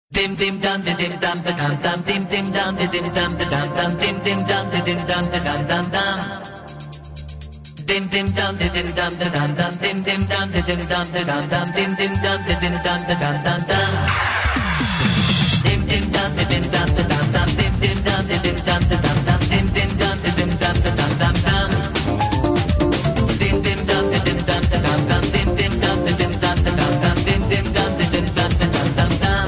Dim dim dum da dim dum da dum dum dim dim dum da dim dum da dum dum dim dim dum da dim dum da dum dum dum dim dim dum da dim dum da dum dum dim dim dum da dim dum da dum dum dim dim dum da dim dum da dum dum dum dim dim dum da dim dum da dum dum dim dim dum da dim dum da dum dum dim dim dum da dim dum da dum dum dum dim dim dum da dim dum da dum dum dim dim dum da dim dum da dum dum dim dim dum da dim dum da dum dum dum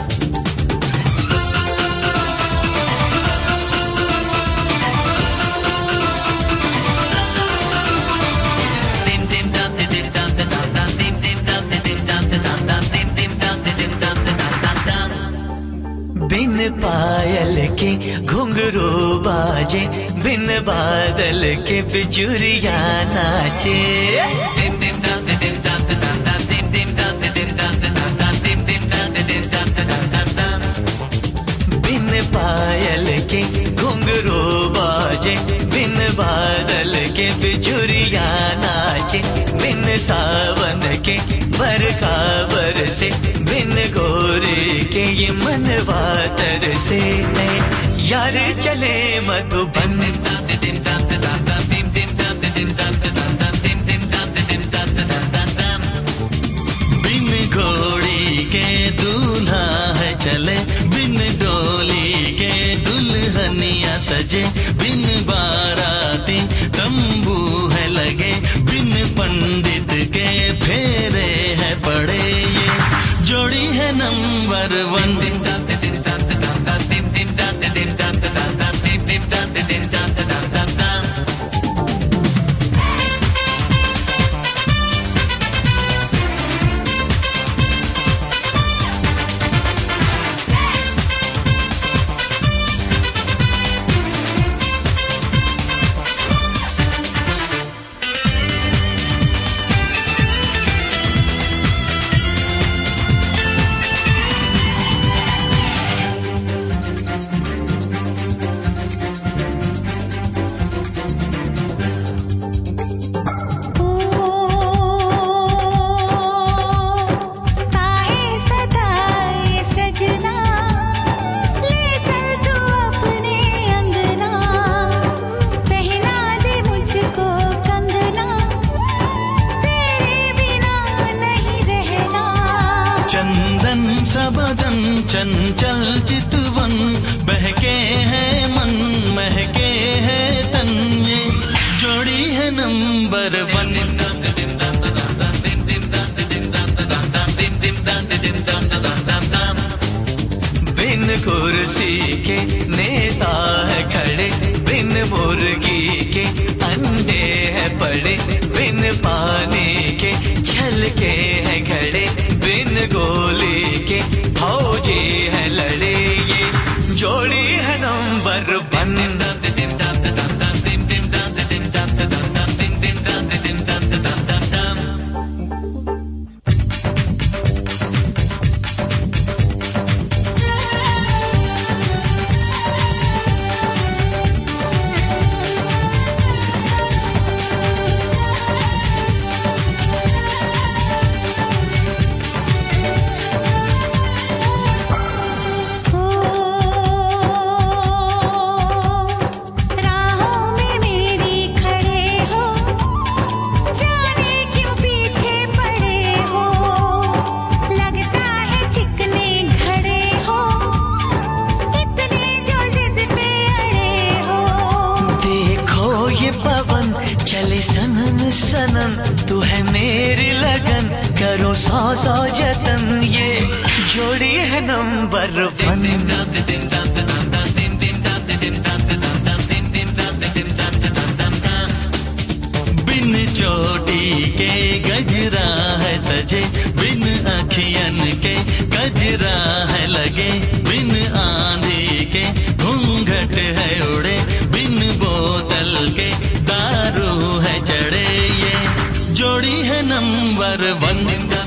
बिन पायल के घुंघरू बाजे, बिन बादल के बिजुरिया नाचे। dim dim dum da dim dum da dum dum dim dim dum da dim dum da dum dum dim dim dum da dim dum da dum dum dum बिन पायल के घुंघरू बाजे, बिन बादल के बिजुरिया नाचे। बिन सावन के बरखा बरसे, बिन गोरी के ये मनवा तरसे। यार चले मधुबन, बिन घोड़ी के दूल्हा है चले, बिन डोली के दुल्हनिया सजे। बिन बाराती तंबू है लगे, बिन पंडित के फेरे है पड़े। ये जोड़ी है नंबर 1। चंदन सबदन चंचल चितवन, बहके है मन महके है तन। ये जोड़ी है नंबर 1। बिन कुर्सी के नेता है खड़े, बिन मुर्गी के अंडे है पड़े। बिन पानी के छलके है घड़े, बिन गोली के फौजी है लड़े। ये जोड़ी है नंबर 1। ये पवन चले सनन सनन, तू है मेरी लगन, करो 100 जतन। ये जोड़ी है नंबर 1। बिन चोटी के गजरा है सजे, बिन अखियन के गजरा है लगे। बिन आंधी के घूंघट है उड़े, बिन बोतल के दारू है चढ़े। ये जोड़ी है नंबर 1।